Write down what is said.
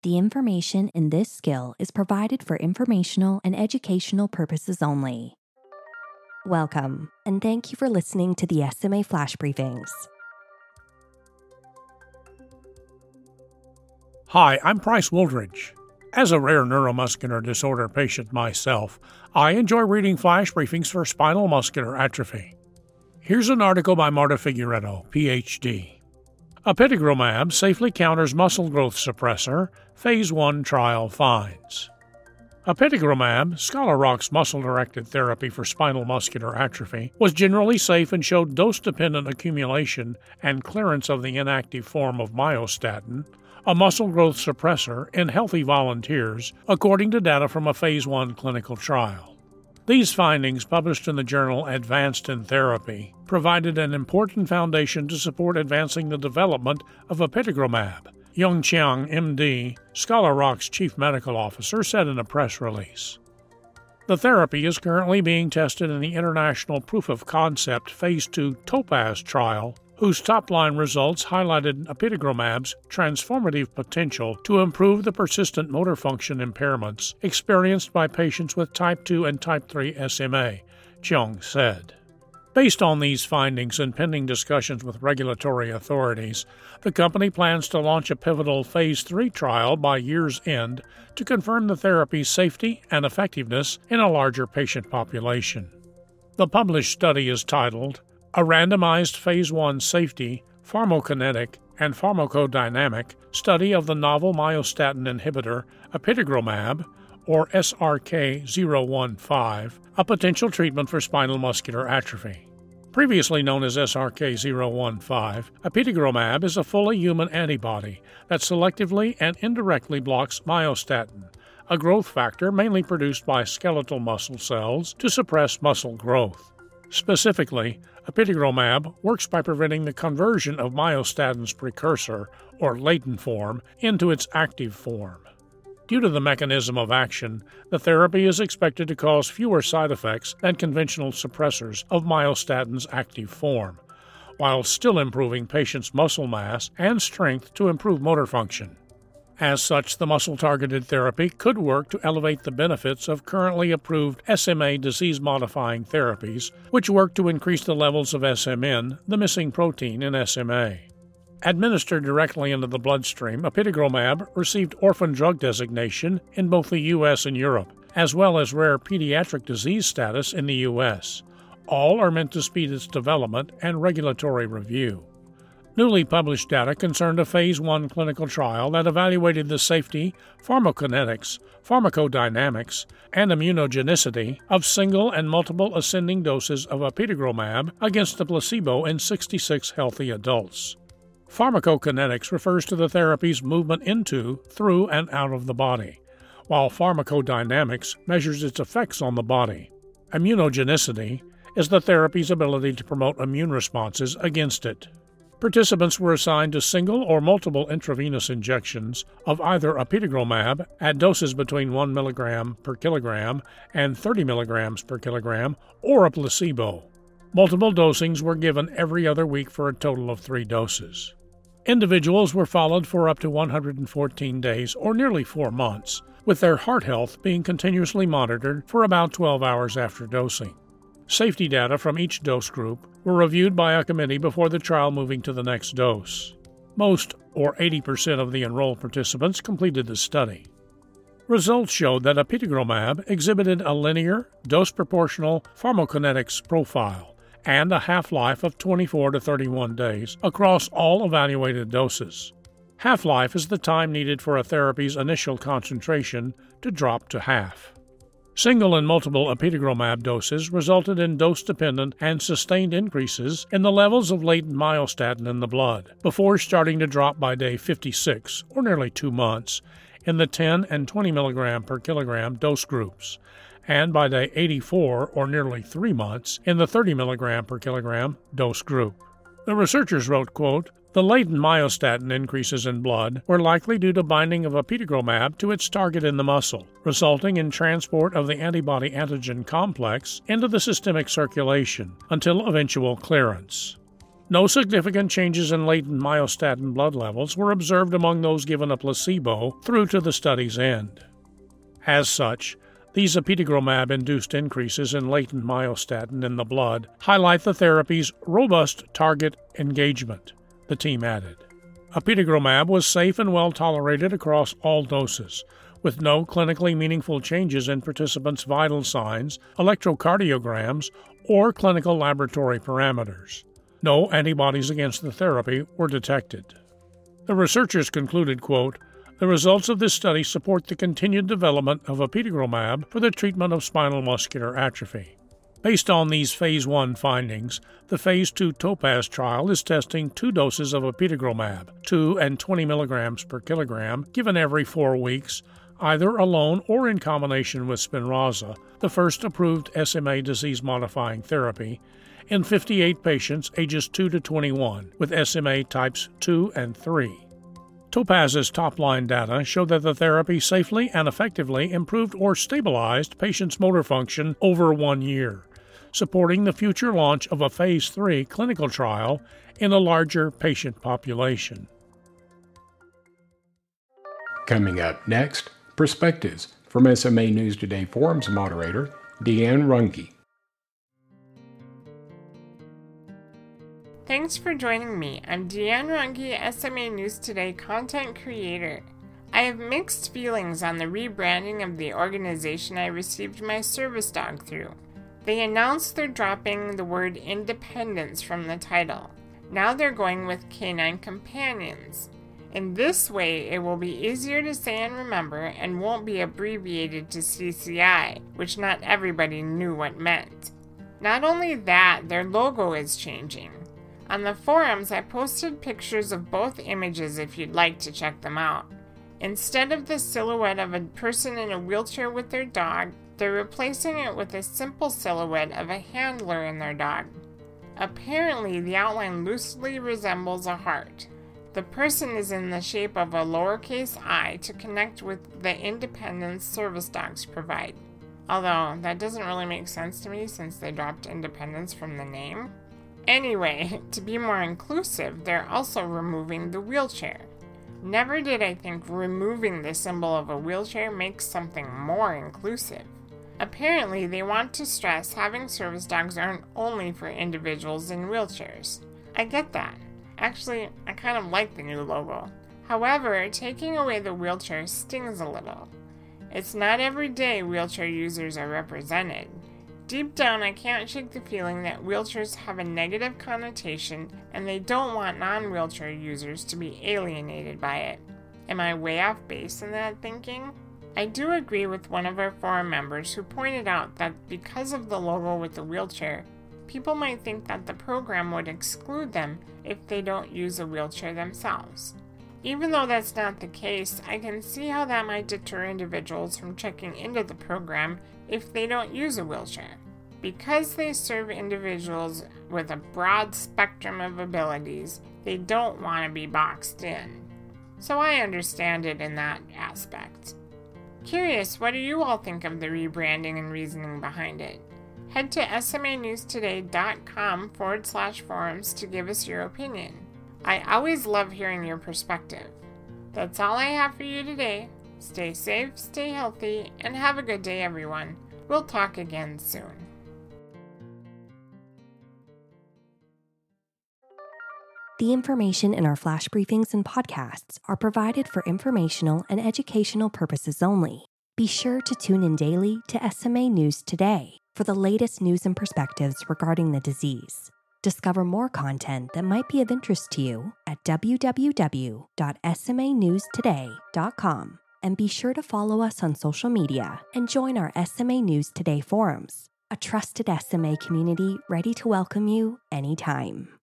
The information in this skill is provided for informational and educational purposes only. Welcome, and thank you for listening to the SMA Flash Briefings. Hi, I'm Price Wooldridge. As a rare neuromuscular disorder patient myself, I enjoy reading flash briefings for spinal muscular atrophy. Here's an article by Marta Figueredo, Ph.D. Apitegromab safely counters muscle growth suppressor, Phase 1 trial finds. Apitegromab, Scholar Rock's muscle-directed therapy for spinal muscular atrophy, was generally safe and showed dose-dependent accumulation and clearance of the inactive form of myostatin, a muscle growth suppressor, in healthy volunteers, according to data from a Phase 1 clinical trial. These findings, published in the journal Advanced in Therapy, provided an important foundation to support advancing the development of apitegromab, Yung Chiang, MD, Scholar Rock's chief medical officer, said in a press release. The therapy is currently being tested in the International Proof of Concept Phase 2 Topaz trial, whose top-line results highlighted apitegromab's transformative potential to improve the persistent motor function impairments experienced by patients with Type 2 and Type 3 SMA, Chiang said. Based on these findings and pending discussions with regulatory authorities, the company plans to launch a pivotal Phase 3 trial by year's end to confirm the therapy's safety and effectiveness in a larger patient population. The published study is titled A Randomized Phase 1 Safety, Pharmacokinetic, and Pharmacodynamic Study of the Novel Myostatin Inhibitor Apitegromab, or SRK-015, a potential treatment for spinal muscular atrophy. Previously known as SRK-015, apitegromab is a fully human antibody that selectively and indirectly blocks myostatin, a growth factor mainly produced by skeletal muscle cells to suppress muscle growth. Specifically, apitegromab works by preventing the conversion of myostatin's precursor, or latent form, into its active form. Due to the mechanism of action, the therapy is expected to cause fewer side effects than conventional suppressors of myostatin's active form, while still improving patients' muscle mass and strength to improve motor function. As such, the muscle-targeted therapy could work to elevate the benefits of currently approved SMA disease-modifying therapies, which work to increase the levels of SMN, the missing protein in SMA. Administered directly into the bloodstream, apitegromab received orphan drug designation in both the U.S. and Europe, as well as rare pediatric disease status in the U.S. All are meant to speed its development and regulatory review. Newly published data concerned a Phase 1 clinical trial that evaluated the safety, pharmacokinetics, pharmacodynamics, and immunogenicity of single and multiple ascending doses of apitegromab against the placebo in 66 healthy adults. Pharmacokinetics refers to the therapy's movement into, through, and out of the body, while pharmacodynamics measures its effects on the body. Immunogenicity is the therapy's ability to promote immune responses against it. Participants were assigned to single or multiple intravenous injections of either apitegromab at doses between 1 mg per kilogram and 30 mg per kilogram, or a placebo. Multiple dosings were given every other week for a total of 3 doses. Individuals were followed for up to 114 days, or nearly 4 months, with their heart health being continuously monitored for about 12 hours after dosing. Safety data from each dose group were reviewed by a committee before the trial moving to the next dose. Most, or 80% of the enrolled participants, completed the study. Results showed that apitegromab exhibited a linear, dose-proportional pharmacokinetics profile and a half-life of 24 to 31 days across all evaluated doses. Half-life is the time needed for a therapy's initial concentration to drop to half. Single and multiple apitegromab doses resulted in dose-dependent and sustained increases in the levels of latent myostatin in the blood, before starting to drop by day 56, or nearly 2 months, in the 10 and 20 mg per kilogram dose groups, and by day 84, or nearly 3 months, in the 30 mg per kilogram dose group. The researchers wrote, quote, "The latent myostatin increases in blood were likely due to binding of apitegromab to its target in the muscle, resulting in transport of the antibody-antigen complex into the systemic circulation until eventual clearance. No significant changes in latent myostatin blood levels were observed among those given a placebo through to the study's end. As such, these apitegromab-induced increases in latent myostatin in the blood highlight the therapy's robust target engagement, the team added. Apitegromab was safe and well tolerated across all doses, with no clinically meaningful changes in participants' vital signs, electrocardiograms, or clinical laboratory parameters. No antibodies against the therapy were detected. The researchers concluded, quote, "The results of this study support the continued development of apitegromab for the treatment of spinal muscular atrophy." Based on these Phase 1 findings, the Phase 2 TOPAZ trial is testing 2 doses of apitegromab, 2 and 20 milligrams per kilogram, given every 4 weeks, either alone or in combination with Spinraza, the first approved SMA disease-modifying therapy, in 58 patients ages 2 to 21 with SMA types 2 and 3. TOPAZ's top-line data showed that the therapy safely and effectively improved or stabilized patients' motor function over 1 year, supporting the future launch of a Phase 3 clinical trial in a larger patient population. Coming up next, Perspectives from SMA News Today Forums moderator Deanne Runge. Thanks for joining me. I'm Deanne Runge, SMA News Today content creator. I have mixed feelings on the rebranding of the organization I received my service dog through. They announced they're dropping the word independence from the title. Now they're going with Canine Companions. In this way, it will be easier to say and remember and won't be abbreviated to CCI, which not everybody knew what meant. Not only that, their logo is changing. On the forums, I posted pictures of both images if you'd like to check them out. Instead of the silhouette of a person in a wheelchair with their dog, they're replacing it with a simple silhouette of a handler and their dog. Apparently, the outline loosely resembles a heart. The person is in the shape of a lowercase I to connect with the independence service dogs provide. Although, that doesn't really make sense to me since they dropped independence from the name. Anyway, to be more inclusive, they're also removing the wheelchair. Never did I think removing the symbol of a wheelchair makes something more inclusive. Apparently, they want to stress having service dogs aren't only for individuals in wheelchairs. I get that. Actually, I kind of like the new logo. However, taking away the wheelchair stings a little. It's not every day wheelchair users are represented. Deep down, I can't shake the feeling that wheelchairs have a negative connotation and they don't want non-wheelchair users to be alienated by it. Am I way off base in that thinking? I do agree with one of our forum members who pointed out that because of the logo with the wheelchair, people might think that the program would exclude them if they don't use a wheelchair themselves. Even though that's not the case, I can see how that might deter individuals from checking into the program if they don't use a wheelchair. Because they serve individuals with a broad spectrum of abilities, they don't want to be boxed in. So I understand it in that aspect. Curious, what do you all think of the rebranding and reasoning behind it? Head to smanewstoday.com/forums to give us your opinion. I always love hearing your perspective. That's all I have for you today. Stay safe, stay healthy, and have a good day, everyone. We'll talk again soon. The information in our flash briefings and podcasts are provided for informational and educational purposes only. Be sure to tune in daily to SMA News Today for the latest news and perspectives regarding the disease. Discover more content that might be of interest to you at www.smanewstoday.com, and be sure to follow us on social media and join our SMA News Today forums, a trusted SMA community ready to welcome you anytime.